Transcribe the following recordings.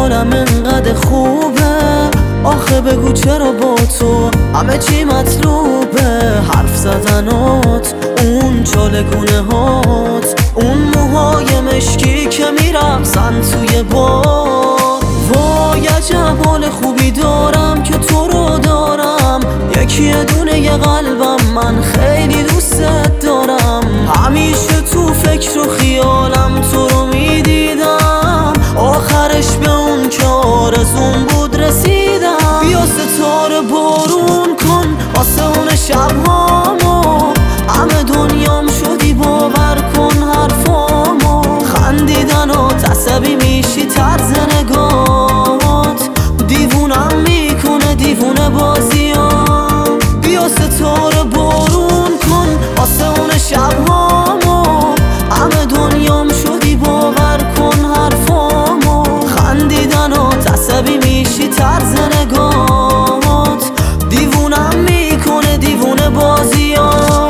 حالم انقدر خوبه، آخه بگو چرا با تو همه چی مطلوبه. حرف زدنات، اون چالگونه هات، اون موهای مشکی که میرقصن توی باد. وای عجب حال خوبی دارم که تو رو دارم، یکی دونه یه قلبم، من خیلی دوستت دارم. همیشه تو فکر و خیالم تو رو میدیدم، آخرش به اون که آرزون بود رسیدم. بیا ستاره بارون کن واسه اون شبهامو، همه دنیام شدی باور کن حرفامو. خندیدنات عصبی میشی طرز نگات، دیوونم میکنه دیوونه بازیام. بیا ستاره بارون کن واسه اون شبهامو، همه دنیام شدی باور کن حرفامو. خندیدنات عصبی میشی طرز نگات، دیوونم میکنه دیوونه بازیات.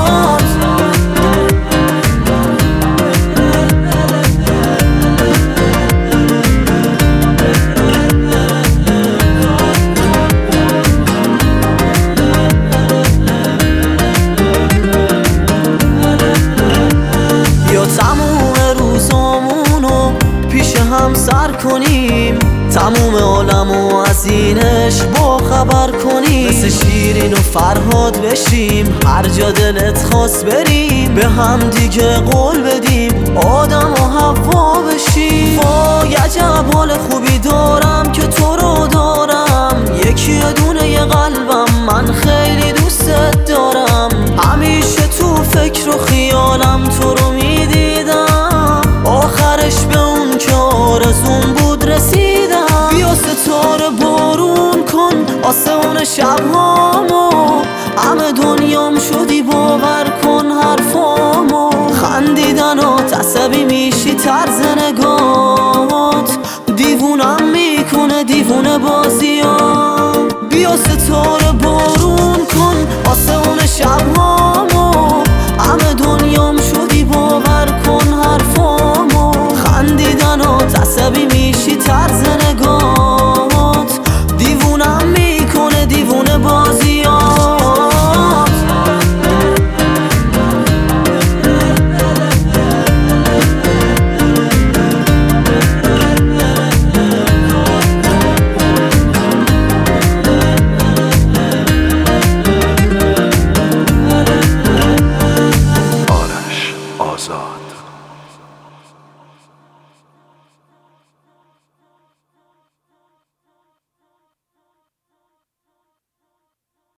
یا تموم روزامونو پیش هم سر کنیم، تموم عالمو از این عشق با خبر کنیم. مثل شیرین و فرهاد بشیم، هر جا دلت خواست بریم، به هم دیگه قول بدیم آدم و حوا بشیم. وای عجب حال خوبی دارم که تو رو دارم، یکی دونه یه قلبم، من خیلی دوستت دارم.